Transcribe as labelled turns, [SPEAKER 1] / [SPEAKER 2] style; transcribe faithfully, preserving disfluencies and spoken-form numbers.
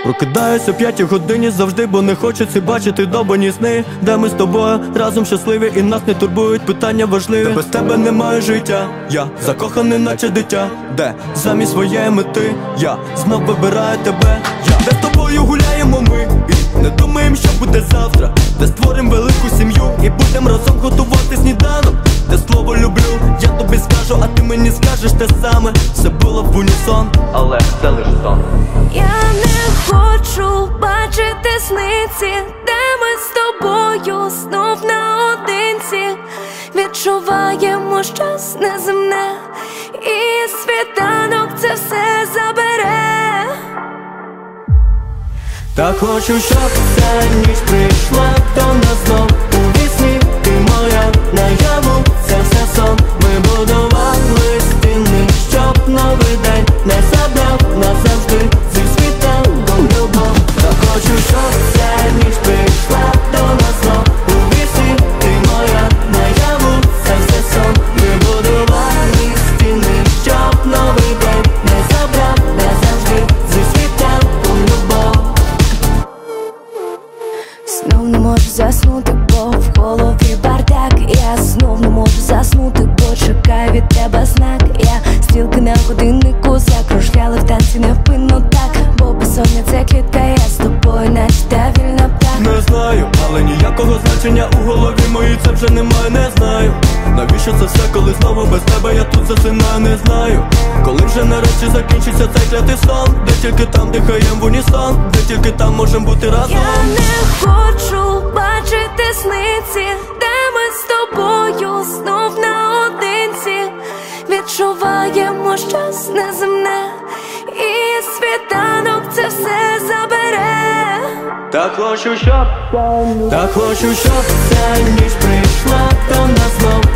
[SPEAKER 1] Прокидаюся о п'ятій годині завжди, бо не хочеться бачити довбані сни, де ми з тобою разом щасливі і нас не турбують питання важливі. Де без тебе немає життя, я закоханий наче дитя, де замість своєї мети я знов вибираю тебе. Я де з тобою гуляємо ми і не думаємо, що буде завтра, де створим велику сім'ю і будем разом готувати сніданок, де слово люблю я тобі скажу, а ти мені скажеш те саме. Все було в унісон, але це лиш сон.
[SPEAKER 2] Я не хочу бачити сниці, де ми з тобою знов наодинці. Відчуваємо щось неземне, і світанок це все забере.
[SPEAKER 1] Так хочу, щоб ця ніч прийшла до нас знов. У вісні ти моя, наяву це все сон. Ми будували стіни, щоб новий день не забрав назавжди зі світанком любов. Так хочу, щоб ця ніч прийшла до нас знов. У вісні ти моя, наяву це все сон. Ми будували стіни, щоб новий день не забрав назавжди зі світанком любов.
[SPEAKER 2] Знов не можу заснути, бо в голові бардак. Я знов не можу заснути, бо чекаю від тебе знак. Я стрілки на годиннику закружляли в танці невпинно так, бо безсоння це клітка, я з тобою наче та вільна птах.
[SPEAKER 1] Не знаю, але ніякого значення у голові моїй це вже немає. Не знаю, навіщо це все, коли знову без тебе я тут засинаю. Не знаю, коли вже нарешті закінчиться цей клятий сон, де тільки там дихаєм в унісон, де тільки там можем бути разом.
[SPEAKER 2] Я не хочу бачити сниці, де ми з тобою знов наодинці. Відчуваємо щось неземне, і світанок це все забере.
[SPEAKER 1] Так хочу, щоб Так хочу, щоб ця ніч прийшла до нас знов.